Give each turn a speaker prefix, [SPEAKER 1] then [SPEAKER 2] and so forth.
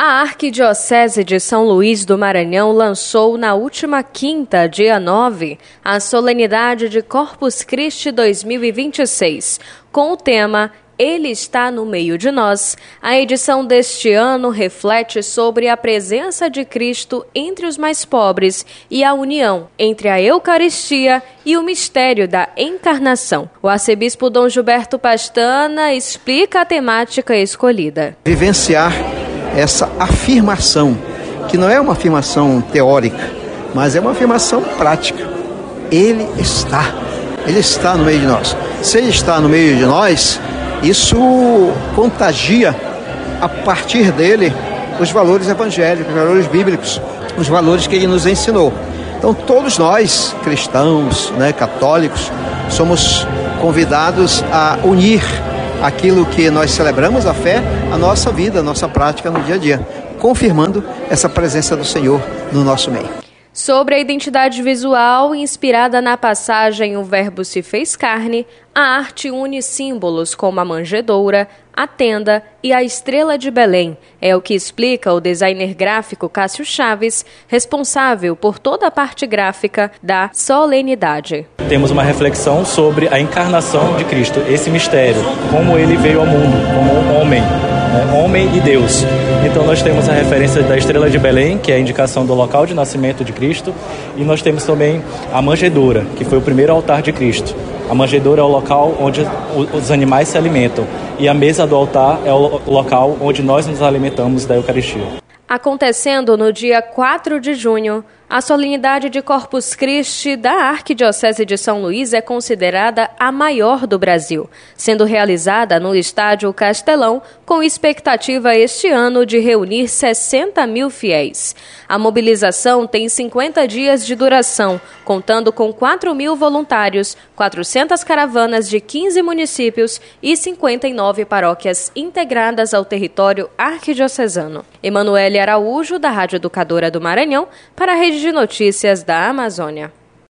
[SPEAKER 1] A Arquidiocese de São Luís do Maranhão lançou na última quinta, dia 9, a solenidade de Corpus Christi 2026, com o tema Ele está no meio de nós. A edição deste ano reflete sobre a presença de Cristo entre os mais pobres e a união entre a Eucaristia e o mistério da encarnação. O arcebispo Dom Gilberto Pastana explica a temática escolhida.
[SPEAKER 2] Vivenciar essa afirmação, que não é uma afirmação teórica, mas é uma afirmação prática. Ele está no meio de nós. Se Ele está no meio de nós, isso contagia a partir dele os valores evangélicos, os valores bíblicos, os valores que Ele nos ensinou. Então todos nós, cristãos, católicos, somos convidados a unir aquilo que nós celebramos, a fé, a nossa vida, a nossa prática no dia a dia, confirmando essa presença do Senhor no nosso meio.
[SPEAKER 1] Sobre a identidade visual, inspirada na passagem O Verbo se fez carne, a arte une símbolos como a manjedoura, a tenda e a estrela de Belém. É o que explica o designer gráfico Cássio Chaves, responsável por toda a parte gráfica da solenidade.
[SPEAKER 3] Temos uma reflexão sobre a encarnação de Cristo, esse mistério, como ele veio ao mundo, como um homem, homem e Deus. Então nós temos a referência da estrela de Belém, que é a indicação do local de nascimento de Cristo, e nós temos também a manjedoura, que foi o primeiro altar de Cristo. A manjedoura é o local onde os animais se alimentam, e a mesa do altar é o local onde nós nos alimentamos da Eucaristia.
[SPEAKER 1] Acontecendo no dia 4 de junho, a solenidade de Corpus Christi da Arquidiocese de São Luís é considerada a maior do Brasil, sendo realizada no Estádio Castelão, com expectativa este ano de reunir 60 mil fiéis. A mobilização tem 50 dias de duração, contando com 4 mil voluntários, 400 caravanas de 15 municípios e 59 paróquias integradas ao território arquidiocesano. Emanuele Araújo, da Rádio Educadora do Maranhão, para a Rede de Notícias da Amazônia.